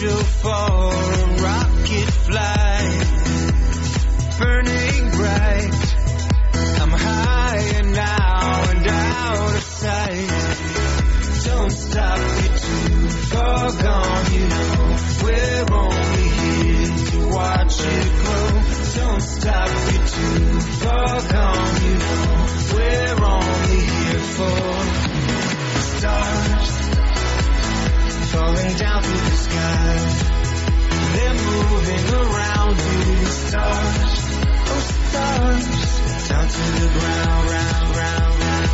angel for a rocket flight, burning bright. I'm higher now and out of sight. Don't stop, you're too far gone, you know. We're only here to watch it grow. Don't stop, you're too far gone, you know. We're only here for stars falling down through the sky. They're moving around you, stars, oh stars, down to the ground, round, round, round.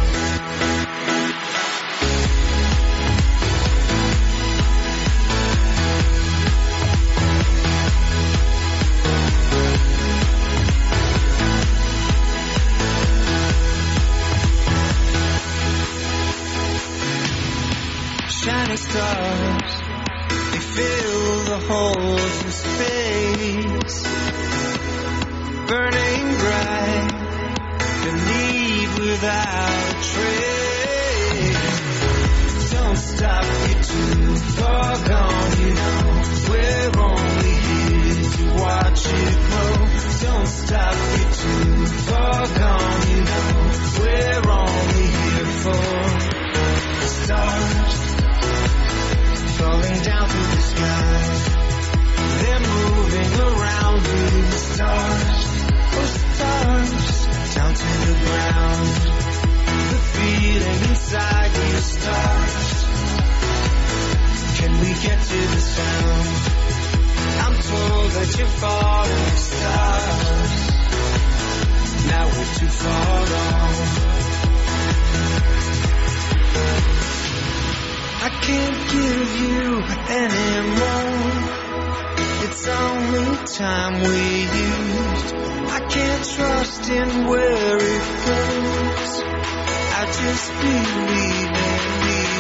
Shining stars, they fill the holes in space, burning bright, they leave without a trace. Don't stop, you're too far gone, you know. We're only here to watch it grow. Don't stop, you're too far gone, you know. We're only here for stars falling down through the sky. They're moving around you, stars, oh stars, down to the ground. The feeling inside you, stars. Can we get to the sound? I'm told that you're falling, stars. Now we're too far gone. I can't give you any more. It's only time we used. I can't trust in where it goes. I just believe in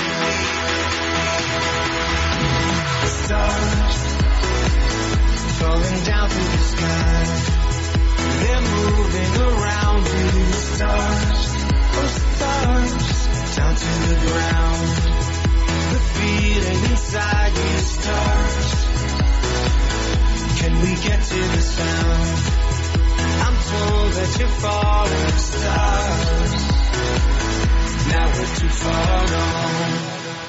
stars falling down through the sky. They're moving around you, stars, oh stars, down to the ground. The feeling inside you, stars. Can we get to the sound? I'm told that you're falling, stars. Now we're too far gone.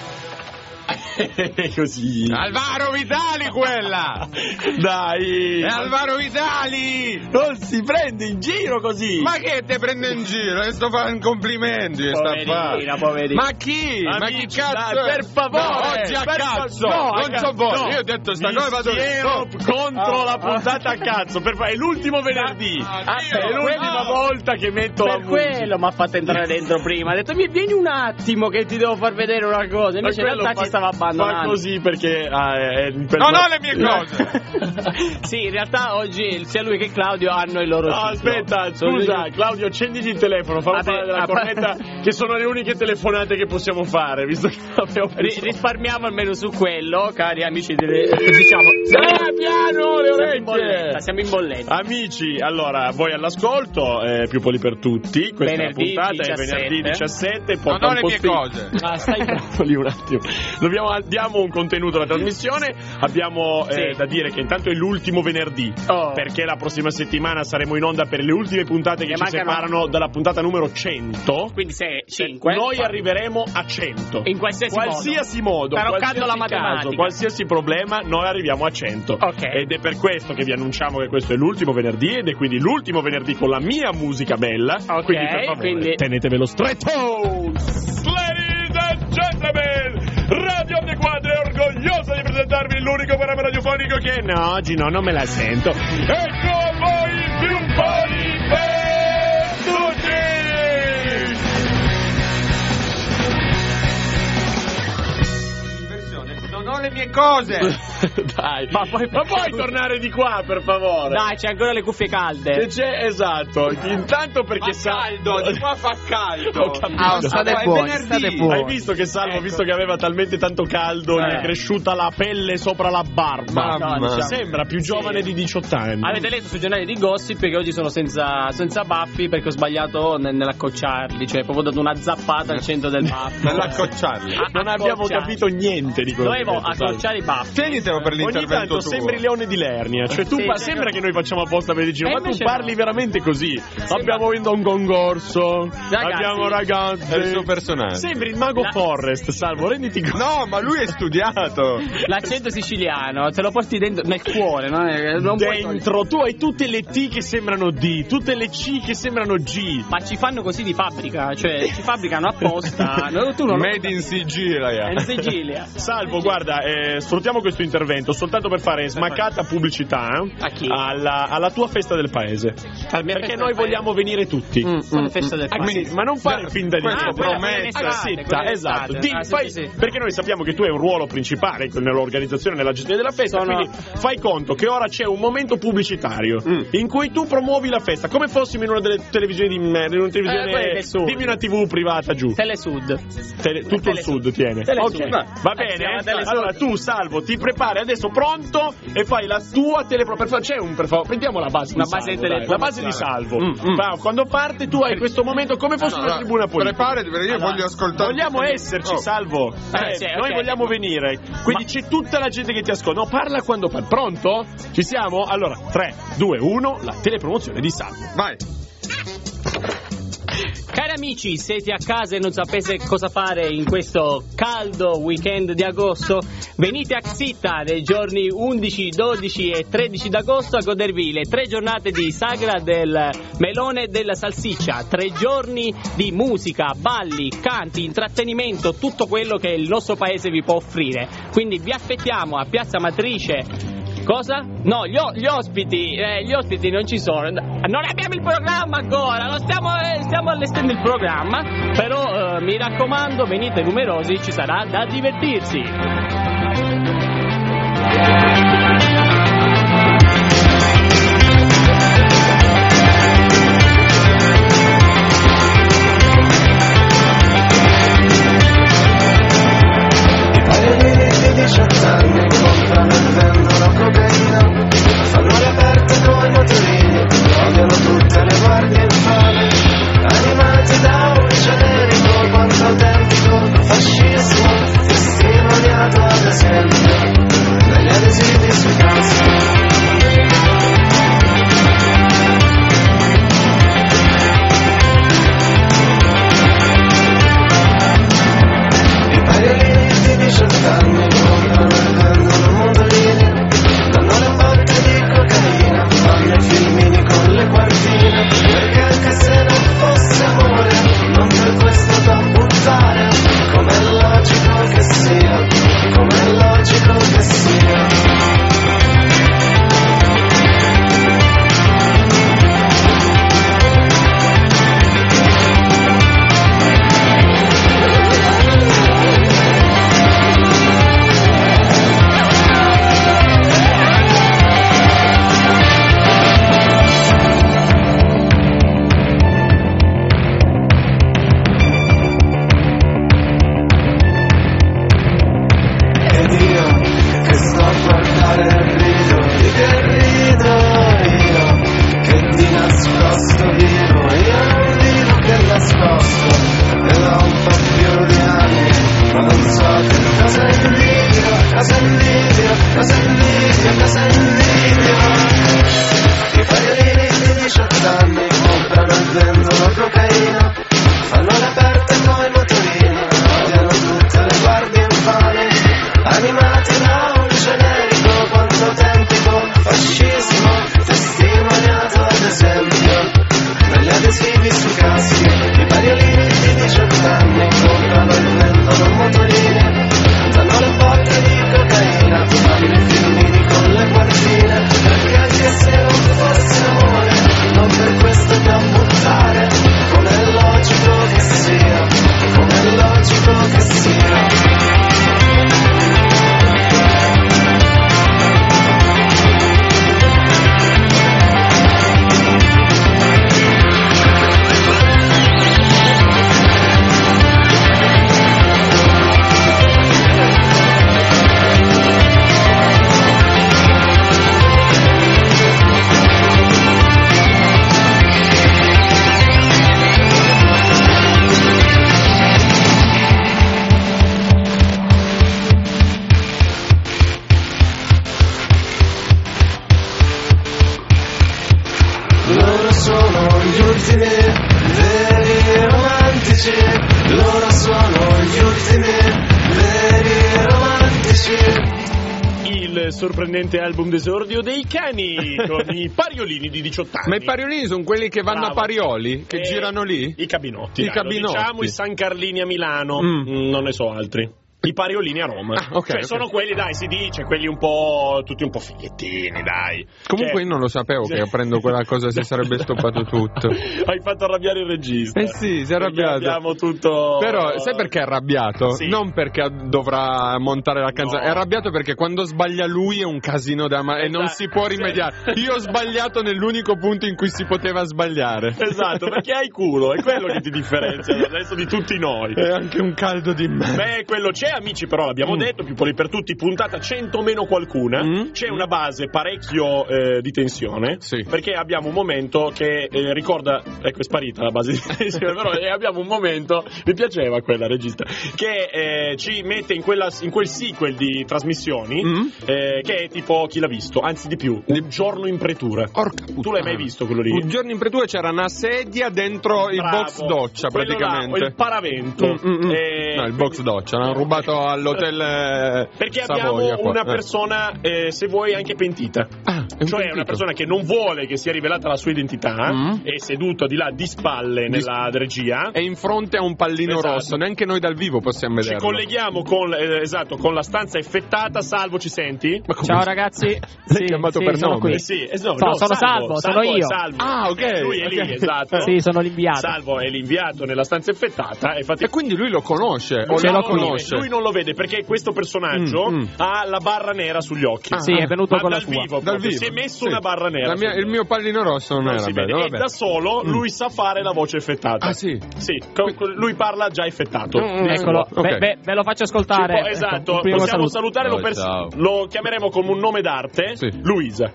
Così. Alvaro Vitali quella! Dai! È Alvaro Vitali! Non si prende in giro così! Ma che te prende in giro? Sto facendo complimenti! Poverina. Ma chi? Amici, ma chi cazzo? dai, per favore! No, oggi a cazzo! Non so voi! No. Io ho detto sta cosa vado contro la puntata a cazzo! È l'ultimo venerdì! È l'ultima volta che metto la musica! Per quello mi ha fatto entrare dentro prima. Ha detto vieni un attimo che ti devo far vedere una cosa. Invece in realtà ci stava abbandonando. Fa così perché no, le mie cose. Sì, in realtà oggi sia lui che Claudio hanno il loro ciclo. Aspetta, scusa, Claudio, accendigli il telefono, fallo parlare della cornetta, che sono le uniche telefonate che possiamo fare, visto che abbiamo risparmiamo almeno su quello, cari amici diciamo. Piano le orecchie. Siamo in bolletta. Amici, allora, voi all'ascolto, più poli per tutti. Questa venerdì è la puntata, 17. è venerdì 17. Non ho le mie cose. Stai lì un attimo. Diamo un contenuto alla trasmissione. Abbiamo da dire che intanto è l'ultimo venerdì, perché la prossima settimana saremo in onda per le ultime puntate che ci separano dalla puntata numero 100. Quindi 5. Noi arriveremo a 100 in qualsiasi modo, taroccando la matematica, caso, qualsiasi problema, noi arriviamo a 100. Ed è per questo che vi annunciamo che questo è l'ultimo venerdì, ed è quindi l'ultimo venerdì con la mia musica bella. Quindi per favore tenetevelo stretto. Ladies and gentlemen, Radio Onde Quadre è orgogliosa di presentarvi l'unico programma radiofonico che oggi non me la sento. Ecco a voi più poli per tutti. Non ho le mie cose. Dai, ma puoi tornare di qua, per favore? Dai, c'è ancora le cuffie calde. Esatto. Intanto perché caldo, di qua fa caldo. Ho capito. State buoni. Hai visto che Salvo, visto che aveva talmente tanto caldo, gli è cresciuta la pelle sopra la barba. Sembra più giovane di 18 anni. Avete letto sui giornali di Gossip che oggi sono senza baffi perché ho sbagliato nell'accocciarli, cioè proprio dato una zappata al centro del baffo. Nell'accocciarli. Non abbiamo capito niente di quello. Dovevo accorciare i baffi. Tienitelo per l'intervento tuo. Sembri Leone di Lernia, cioè tu sembra che noi facciamo apposta per il giro, ma tu parli veramente così. Abbiamo vinto un concorso, abbiamo ragazzi. È il suo personaggio. Sembri il mago Forrest, Salvo, renditi conto. No, ma lui è studiato. L'accento siciliano, te lo porti dentro nel cuore, no? Non dentro, tu hai tutte le T che sembrano D, tutte le C che sembrano G. Ma ci fanno così di fabbrica, cioè ci fabbricano apposta. Tu non Made in Sicilia. In Sicilia. Salvo, guarda, sfruttiamo questo intervento soltanto per fare smaccata pubblicità alla tua festa del paese. Perché noi vogliamo venire tutti. Festa del paese. Ma non fare finta di promessa. Esatto. Perché noi sappiamo che tu hai un ruolo principale nell'organizzazione e nella gestione della festa, quindi fai conto che ora c'è un momento pubblicitario in cui tu promuovi la festa come fossimo in una delle televisioni di merda, in una televisione, dimmi una TV privata giù. Telesud. Tutto il sud tiene. Ok, va bene. Allora tu, Salvo, ti prepari adesso pronto e fai la tua c'è prendiamo la base di Salvo. La base di Salvo. Quando parte tu hai questo momento come fosse una tribuna politica. Preparati perché io voglio ascoltare. Vogliamo esserci, Salvo. Noi vogliamo venire. Quindi c'è tutta la gente che ti ascolta. No, parla quando parli. Pronto? Ci siamo? Allora, 3, 2, 1, la telepromozione di Salvo. Vai. Cari amici, siete a casa e non sapete cosa fare in questo caldo weekend di agosto? Venite a Xitta nei giorni 11, 12 e 13 d'agosto a godervi le 3 giornate di sagra del melone e della salsiccia, 3 giorni di musica, balli, canti, intrattenimento, tutto quello che il nostro paese vi può offrire. Quindi vi aspettiamo a Piazza Matrice. Cosa? No, gli ospiti non ci sono. Non abbiamo il programma ancora, stiamo allestendo il programma. Però mi raccomando, venite numerosi, ci sarà da divertirsi. Fanno le aperte con i motorini, vogliono tutte le guardie infame, animati da un generico quanto autentico fascismo, testimoniato ad esempio il sorprendente album d'esordio dei Cani con i Pariolini di 18 anni. Ma i Pariolini sono quelli che vanno a Parioli? Che girano lì? I cabinotti. I cabinotti. Diciamo i San Carlini a Milano, non ne so altri. I Pariolini a Roma. Sono quelli, dai, si dice, quelli un po', tutti un po' fighettini, dai. Comunque io non lo sapevo che prendo quella cosa, si sarebbe stoppato tutto. Hai fatto arrabbiare il regista. Sì, si è arrabbiato. Abbiamo tutto... Però sai perché è arrabbiato? Sì. Non perché dovrà montare la canzone, è arrabbiato perché quando sbaglia lui è un casino e non si può rimediare. Io ho sbagliato nell'unico punto in cui si poteva sbagliare. Esatto, perché hai culo, è quello che ti differenzia adesso di tutti noi. È anche un caldo di me. Beh, quello c'è. Amici, però l'abbiamo detto, più poli per tutti, puntata 100 meno qualcuna, c'è una base parecchio di tensione, perché abbiamo un momento che ricorda, ecco, è sparita la base di tensione, però abbiamo un momento, mi piaceva quella regista, che ci mette in quel sequel di trasmissioni, che è tipo Chi l'ha visto, anzi di più, Un giorno in pretura. Tu l'hai mai visto quello lì? Un giorno in pretura c'era una sedia dentro il box doccia, praticamente. Il paravento. No, il box doccia, l'hanno rubato all'hotel perché Savoia, abbiamo una persona, se vuoi, anche pentita. Cioè una persona che non vuole che sia rivelata la sua identità, è seduta di là di spalle nella regia e in fronte a un pallino rosso, neanche noi dal vivo possiamo vederlo. Ci colleghiamo con la stanza effettata. Salvo, ci senti? Ciao ragazzi. L'hai chiamato per nome? Sono Salvo, sono io. Ah, ok. Lui è lì, esatto. Sì, sono l'inviato. Salvo è l'inviato nella stanza effettata e quindi lui lo conosce o lo conosce? Lui non lo vede perché questo personaggio ha la barra nera sugli occhi. Sì, è venuto con la sua. Dal vivo. Si è messo una barra nera. Il mio pallino rosso non era bello. E da solo lui sa fare la voce effettata. Ah, sì? Sì, lui parla già effettato. Eccolo, ve lo faccio ascoltare. Esatto, possiamo salutare, lo chiameremo come un nome d'arte. Luisa.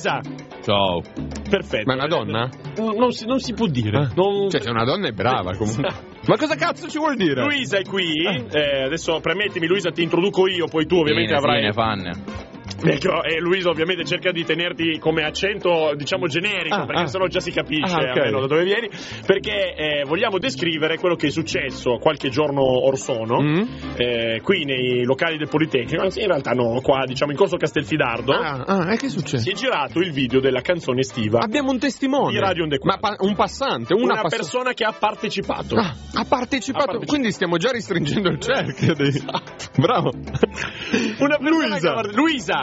Ciao. Perfetto. Ma è una donna? Non si può dire. Cioè, se una donna è brava comunque. Ma cosa cazzo ci vuol dire? Luisa è qui. Adesso premettimi, Luisa, ti introduco io, poi tu ovviamente avrai. Ecco, e Luisa ovviamente cerca di tenerti come accento, diciamo, generico, perché sennò già si capisce almeno da dove vieni, perché vogliamo descrivere quello che è successo qualche giorno or sono qui nei locali del Politecnico, anzi in realtà no, qua diciamo in corso Castelfidardo. E che succede? Si è girato il video della canzone estiva. Abbiamo un testimone di Radio Onde Quattro. Ma un passante, una persona che ha partecipato. Ha partecipato, quindi stiamo già restringendo il cerchio. Bravo. Una persona Luisa.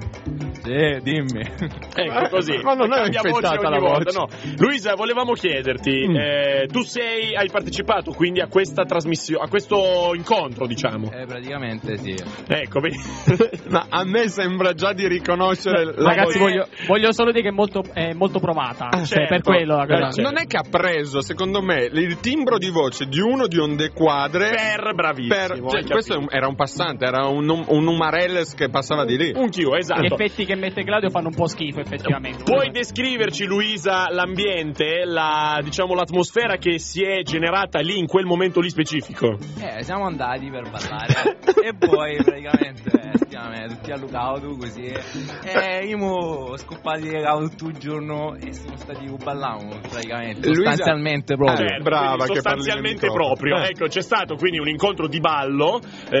Dimmi. Ecco così. Ma non è infettata la voce. No. Luisa, volevamo chiederti, tu hai partecipato quindi a questa trasmissione, a questo incontro, diciamo? Praticamente sì. Ecco, ma a me sembra già di riconoscere ragazzi, voglio solo dire che è molto provata. Certo. Per quello non è che ha preso, secondo me, il timbro di voce di uno di Onde Quadre per bravissimo. Questo era un passante, era un Umarelles che passava di lì. Un Q, esatto. Gli effetti che mette Claudio fanno un po' schifo, effettivamente. Puoi descriverci, Luisa, l'ambiente, l'atmosfera che si è generata lì in quel momento lì specifico? Siamo andati per ballare e poi praticamente stiamo tutti a Lucaudu così e io scoppati tutto il giorno e siamo stati ballando praticamente sostanzialmente proprio. Brava, sostanzialmente proprio. Ecco, c'è stato quindi un incontro di ballo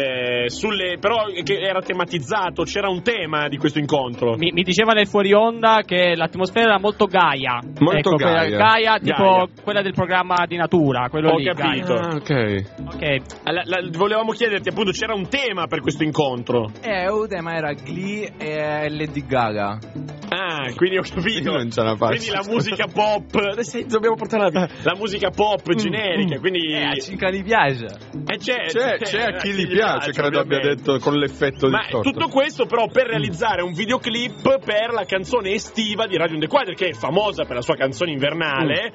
però che era tematizzato, c'era un tema di questo incontro. Mi diceva nel fuori onda che l'atmosfera era molto gaia. Molto gaia, tipo quella del programma di natura. Quello lì, capito. Ok. Volevamo chiederti, appunto, c'era un tema per questo incontro. Il tema era Glee e Lady Gaga. Quindi ho capito. Non ce la faccio. Quindi la musica pop. Dobbiamo portare la musica pop generica. Quindi a Cinca gli piace. C'è a chi gli piace, credo abbia detto con l'effetto di sotto. Tutto questo però per realizzare un videoclip per la canzone estiva di Radio Onde Quadre, che è famosa per la sua canzone invernale.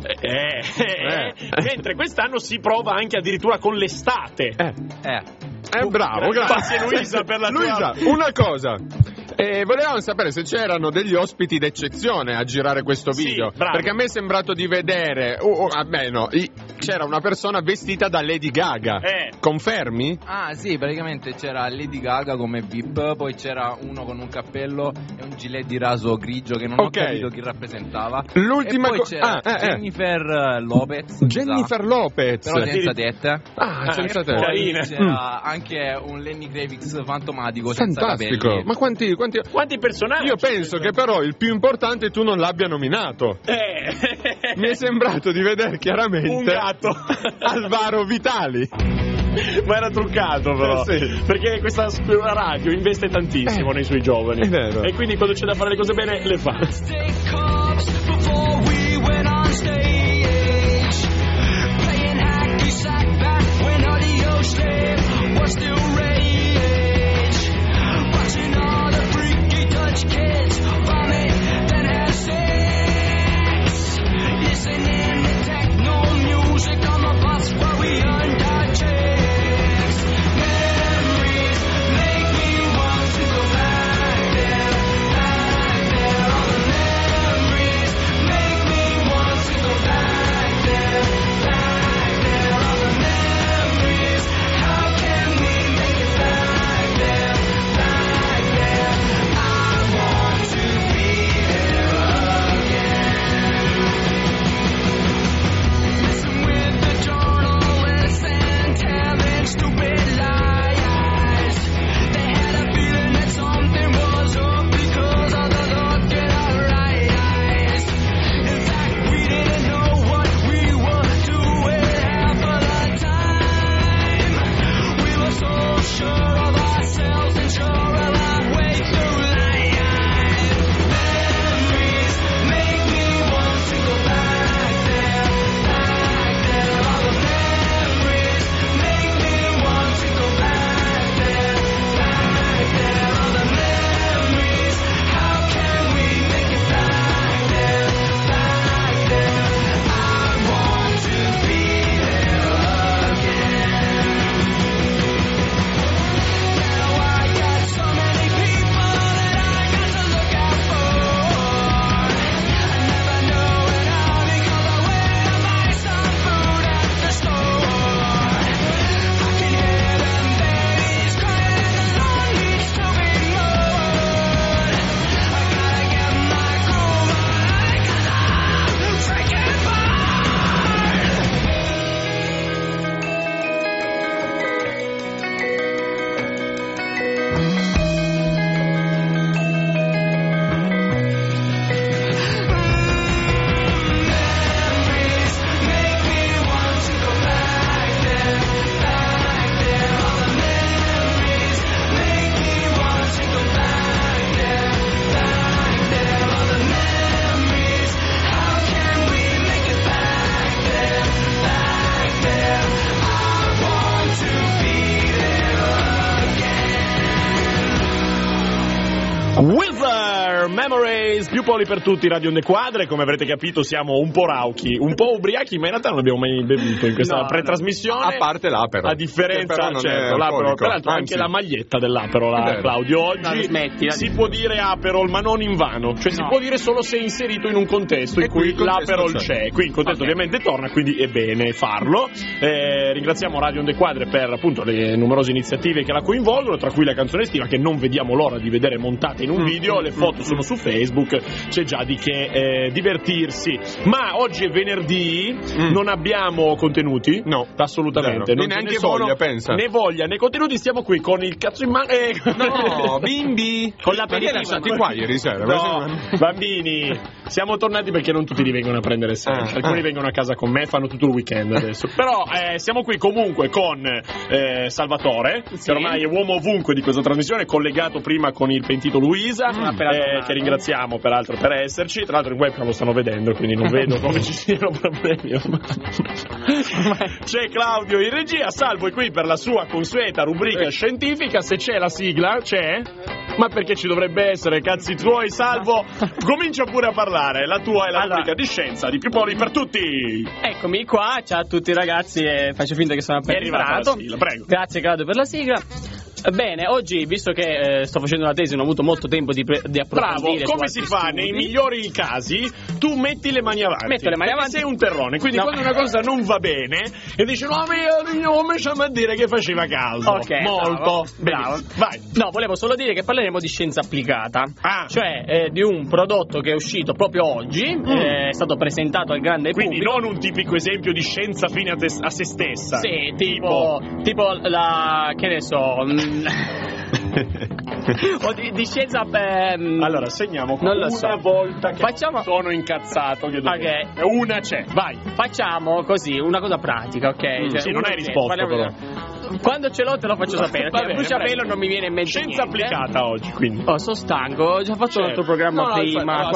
Mentre quest'anno si prova anche addirittura con l'estate. Bravo, grazie Luisa per la Luisa, una cosa. E volevamo sapere se c'erano degli ospiti d'eccezione a girare questo video, sì, perché a me è sembrato di vedere, c'era una persona vestita da Lady Gaga. Confermi? Ah sì, praticamente c'era Lady Gaga come VIP, poi c'era uno con un cappello e un gilet di raso grigio che non ho capito chi rappresentava. L'ultima e poi c'era Jennifer Lopez. Jennifer Lopez, però senza tette. Senza tette. Poi c'era anche un Lenny Kravitz fantomatico senza capelli. Ma quanti personaggi? Io penso che però il più importante tu non l'abbia nominato. Mi è sembrato di vedere chiaramente un gatto Alvaro Vitali. Ma era truccato però, perché questa radio investe tantissimo nei suoi giovani. È vero. E quindi quando c'è da fare le cose bene le fa. Memories, più poli per tutti, Radio Onde Quadre. Come avrete capito siamo un po' rauchi, un po' ubriachi, ma in realtà non abbiamo mai bevuto in questa pretrasmissione. A parte l'Apero. A differenza, certo, l'Apero, peraltro anche la maglietta dell'Apero, Claudio, oggi si può dire Aperol, ma non in vano. Cioè si può dire solo se inserito in un contesto in cui l'Aperol c'è. Qui il contesto ovviamente torna, quindi è bene farlo. Ringraziamo Radio Onde Quadre per appunto le numerose iniziative che la coinvolgono, tra cui la canzone estiva che non vediamo l'ora di vedere montata in un video. Le foto sono su Facebook, c'è già di che divertirsi. Ma oggi è venerdì, non abbiamo contenuti? No, assolutamente. Non neanche voglia, pensa. Né voglia né contenuti, stiamo qui con il cazzo in mano. No, bimbi! Con l'aperitivo. Perché stati qua ieri sera? No, bambini, siamo tornati perché non tutti li vengono a prendere sempre. Alcuni vengono a casa con me, fanno tutto il weekend adesso. Però siamo qui comunque con Salvatore, che ormai è uomo ovunque di questa trasmissione, collegato prima con il pentito Luisa, che ringraziamo peraltro per esserci. Tra l'altro in webcam lo stanno vedendo, quindi non vedo come ci siano problemi. C'è Claudio in regia, Salvo è qui per la sua consueta rubrica scientifica. Se c'è la sigla, c'è? Ma perché ci dovrebbe essere, cazzi tuoi, Salvo? Comincia pure a parlare, la tua è la rubrica di scienza di Più Poli per tutti. Eccomi qua, ciao a tutti ragazzi, faccio finta che sono appena arrivato. Prego. Grazie Claudio per la sigla. Bene, oggi, visto che sto facendo una tesi, non ho avuto molto tempo di approfondire. Bravo, come si fa? Nei migliori casi, tu metti le mani avanti. Metto le mani avanti. Sei un terrone, quindi quando una cosa non va bene e dici no, io ho messo a dire che faceva caldo. Ok, molto. Bravo. Vai. No, volevo solo dire che parleremo di scienza applicata. Cioè di un prodotto che è uscito proprio oggi, è stato presentato al grande quindi pubblico. Non un tipico esempio di scienza fine a se stessa. Sì, tipo la, che ne so, o di scienza. Allora segniamo non lo una so. volta che Facciamo... sono incazzato che Ok. una c'è, vai. Facciamo così, una cosa pratica, ok? Sì, non hai risposto però. Quando ce l'ho te lo faccio sapere. Va bene, bruciapelo non mi viene in mente scienza niente. applicata oggi, quindi. Sono stanco, ho già fatto un altro programma prima.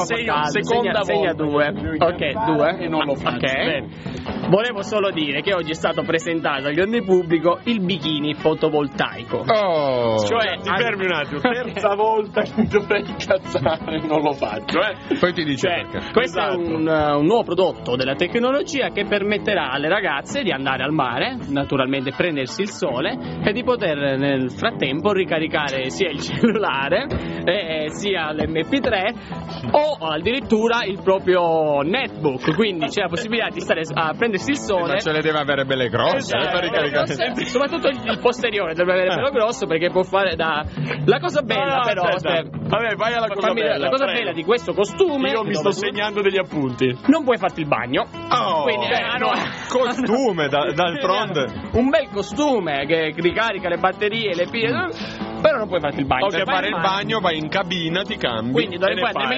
Segna 2. Ok, 2. E non lo faccio. Ok. Volevo solo dire che oggi è stato presentato al grande pubblico il bikini fotovoltaico. Cioè, ti fermi un attimo, terza volta che mi dovrei incazzare, non lo faccio, Poi ti dice perché. Questo è un nuovo prodotto della tecnologia che permetterà alle ragazze di andare al mare, naturalmente prendersi il sole e di poter nel frattempo ricaricare sia il cellulare sia l'MP3 o addirittura il proprio netbook, quindi c'è la possibilità di stare a prendersi il sole. Ma ce le deve avere belle grosse per ricaricare. Soprattutto il posteriore deve avere bello grosso, perché può fare da... La cosa bella però vabbè, vai alla cosa bella. La cosa bella di questo costume, io mi sto segnando degli appunti. non puoi farti il bagno. Quindi, costume d'altronde. Un bel costume che ricarica le batterie, le pile, però non puoi farti il bagno. Per fare il bagno vai in cabina, ti cambi. Quindi dovevi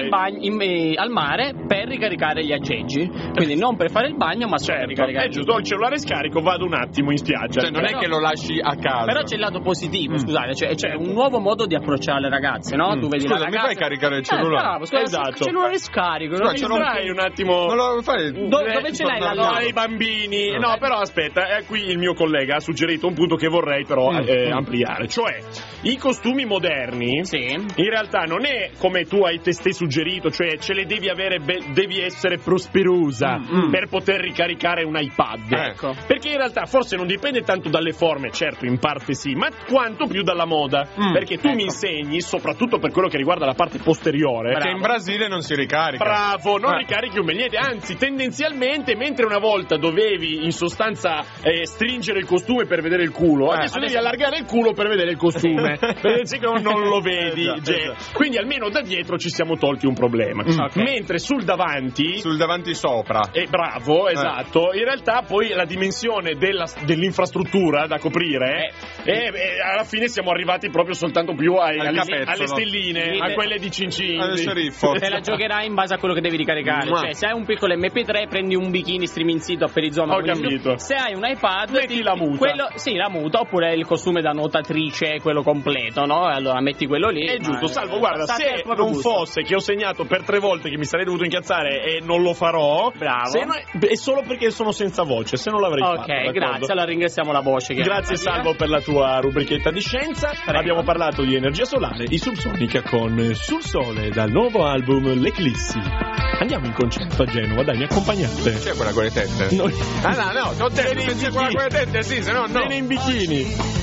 andare al mare per ricaricare gli aggeggi. Quindi non per fare il bagno, ma solo per ricaricare. È giusto, ho il cellulare scarico, vado un attimo in spiaggia. Cioè non è che lo lasci a casa. Però c'è il lato positivo, scusate, c'è un nuovo modo di approcciare le ragazze, no? Tu vedi scusa, la ragazza... mi fai caricare il cellulare? Bravo, scusa, esatto. Il cellulare scarico, non ce l'hai un attimo. Non lo fai. Dove ce l'hai la i bambini? No, però aspetta, qui il mio collega ha suggerito un punto che vorrei però ampliare. Cioè, i costumi moderni, in realtà non è come tu hai testé suggerito, cioè ce le devi avere, devi essere prosperosa per poter ricaricare un iPad. Ecco. Perché in realtà forse non dipende tanto dalle forme, certo, in parte sì, ma quanto più dalla moda. Perché tu mi insegni, soprattutto per quello che riguarda la parte posteriore, che in Brasile non si ricarica. Bravo, non ricarichi un bel niente, anzi tendenzialmente mentre una volta dovevi in sostanza stringere il costume per vedere il culo, adesso devi allargare il culo per vedere il costume, perché non lo vedi. Quindi almeno da dietro ci siamo tolti un problema. Mentre sul davanti sopra. Bravo, esatto. In realtà poi la dimensione dell'infrastruttura da coprire alla fine siamo arrivati proprio soltanto più alle stelline, a quelle di Cincin. Te la giocherai in base a quello che devi ricaricare. Cioè, se hai un piccolo MP3 prendi un bikini striminzito a perizoma. Ho capito. Se hai un iPad metti la muta. La muta, oppure il costume da nuotatrice, quello completo, no? Allora metti quello lì. È giusto, Salvo, guarda, se non fosse che ho segnato per 3 volte che mi sarei dovuto incazzare e non lo farò, bravo. È solo perché sono senza voce, se non l'avrei fatto. Ok, grazie, allora ringraziamo la voce. Grazie Salvo per la tua rubrichetta di scienza. Abbiamo parlato di energia solare, i Subsonica con Sul Sole dal nuovo album L'Eclissi. Andiamo in concerto a Genova, dai, mi accompagnate. C'è quella con le tette? No, t'ho detto che c'è quella con le tette, sì, se no no. Viene in bikini.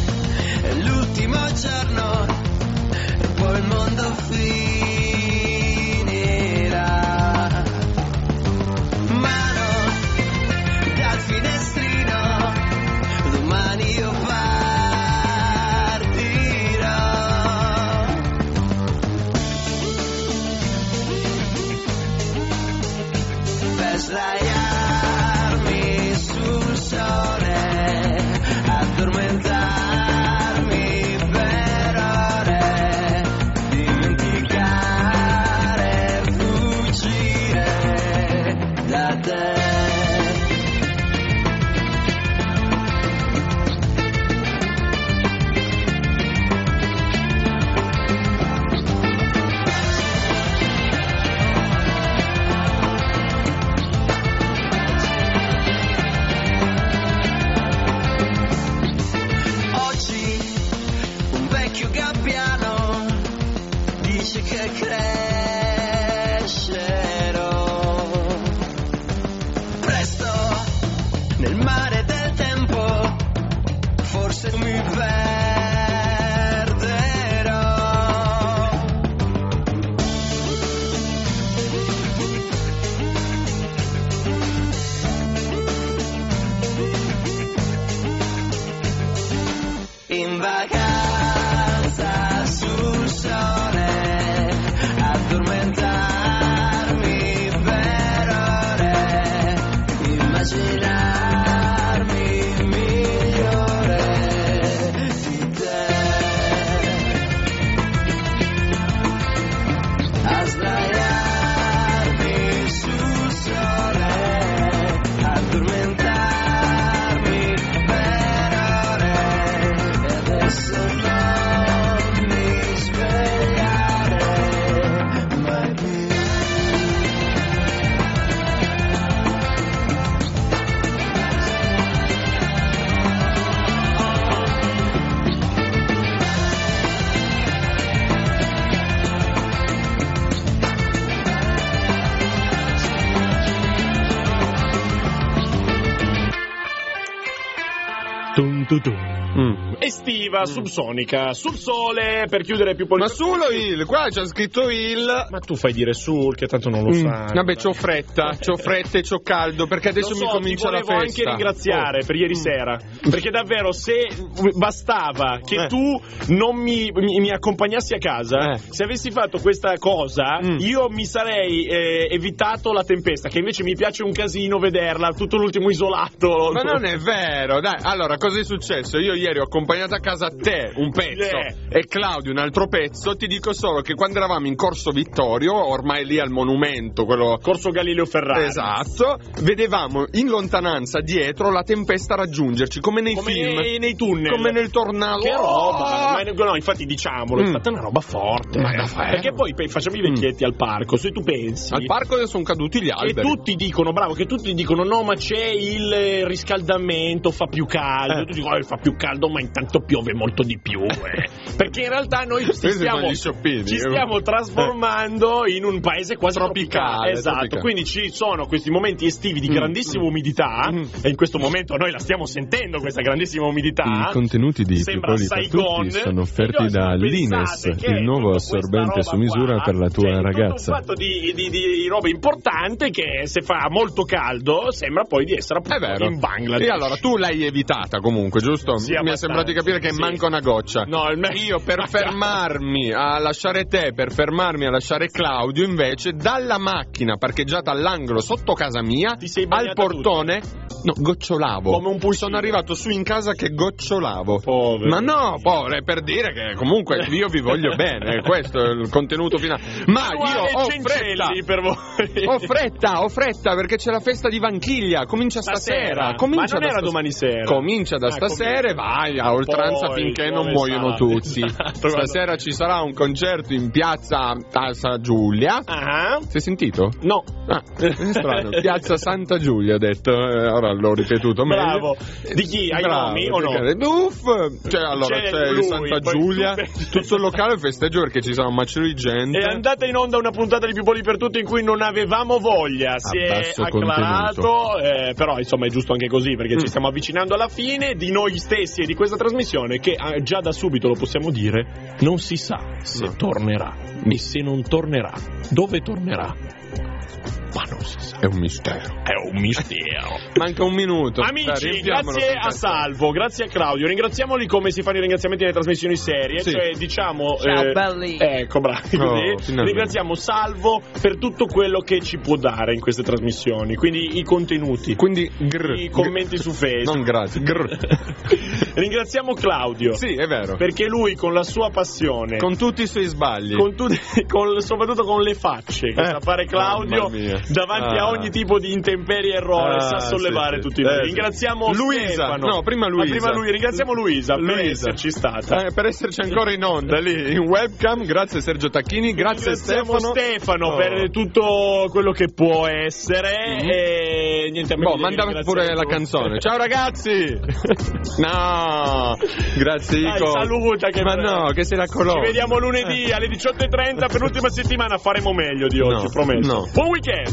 È l'ultimo giorno e poi il mondo finirà. Mano dal finestrino, domani io partirò per sdraiarmi sul sole, addormentarmi per ore, dimenticare, fuggire da te. Gabbiano dice che crescerò presto nel mare del tempo, forse mi perderò. estiva, subsonica, sul sole, per chiudere più Ma solo il, qua c'è scritto il. Ma tu fai dire sul, che tanto non lo sai. Vabbè, c'ho fretta e c'ho caldo, perché adesso mi comincia la festa. Ti volevo anche ringraziare per ieri sera, perché davvero se bastava che tu non mi accompagnassi a casa, se avessi fatto questa cosa, io mi sarei evitato la tempesta, che invece mi piace un casino vederla, tutto l'ultimo isolato. Ma non è vero, dai. Allora, cosa è successo? Io ieri ho accompagnato a casa te un pezzo e Claudio un altro pezzo. Ti dico solo che quando eravamo in Corso Vittorio, ormai lì al monumento, quello Corso Galileo Ferrari, esatto, vedevamo in lontananza dietro la tempesta raggiungerci, come nei film, nei tunnel, come nel tornado. Che roba! No, infatti diciamolo, è stata una roba forte. Perché poi facciamo i vecchietti al parco, se tu pensi. Al parco sono caduti gli alberi. E tutti dicono, no, ma c'è il riscaldamento, fa più caldo. Tu dici, fa più caldo, ma intanto piove molto di più. Perché in realtà noi ci stiamo trasformando in un paese quasi tropicale. Esatto, tropicale. Quindi ci sono questi momenti estivi di grandissima umidità, e in questo momento noi la stiamo sentendo, questa grandissima umidità. I contenuti di Piccoli per Tutti sono offerti da Lines, il nuovo assorbente su misura per la tua ragazza. Un fatto di roba importante che se fa molto caldo sembra poi di essere appunto in Bangladesh. E allora tu l'hai evitata comunque, giusto? Sì, mi è sembrato di capire che manca una goccia. No, io per fermarmi a lasciare te, per fermarmi a lasciare Claudio, invece dalla macchina parcheggiata all'angolo sotto casa mia al portone gocciolavo. Come un pulcino. Sono arrivato su in casa che gocciolavo. Povero. Ma no, povero, per dire che comunque io vi voglio bene, questo è il contenuto finale. Ma io ho fretta per voi. Ho fretta perché c'è la festa di Vanchiglia, comincia stasera. Ma non era domani sera. Comincia da stasera e vai a oltranza finché non muoiono tutti. Stasera ci sarà un concerto in piazza Santa Giulia. Sei sentito? No. È strano. Piazza Santa Giulia, ho detto. Ora l'ho ripetuto meglio. Bravo. Di chi? Hai nomi o no? C'è lui, Santa Giulia, tutto il locale festeggio perché ci sarà un macello di gente. È andata in onda una puntata di Pippoli per Tutti in cui non avevamo voglia, si è acclarato, però insomma è giusto anche così, perché ci stiamo avvicinando alla fine di noi stessi e di questa trasmissione, che già da subito lo possiamo dire, non si sa se tornerà e se non tornerà, dove tornerà. Ma non si sa. È un mistero. Manca un minuto. Amici, grazie a Salvo, grazie a Claudio. Ringraziamoli come si fanno i ringraziamenti nelle trasmissioni serie. Cioè, diciamo. Ciao, belli. Ecco, bravi. Ringraziamo Salvo per tutto quello che ci può dare in queste trasmissioni. Quindi i contenuti. Quindi i commenti su Facebook. Non grazie. Ringraziamo Claudio. Sì, è vero. Perché lui, con la sua passione, con tutti i suoi sbagli, soprattutto con le facce che sa fare Claudio, davanti a ogni tipo di intemperie e errore, sa sollevare tutti noi. Ringraziamo Luisa. Stefano. No, prima Luisa. Ringraziamo Luisa per esserci stata. Per esserci ancora in onda lì in webcam. Grazie Sergio Tacchini, grazie Stefano per tutto quello che può essere. E niente, mandami pure la canzone. Ciao ragazzi. No, grazie Ico. Saluta che sei la colonna. Ci vediamo lunedì alle 18:30 per l'ultima settimana, faremo meglio di oggi, promesso. No. Buon weekend.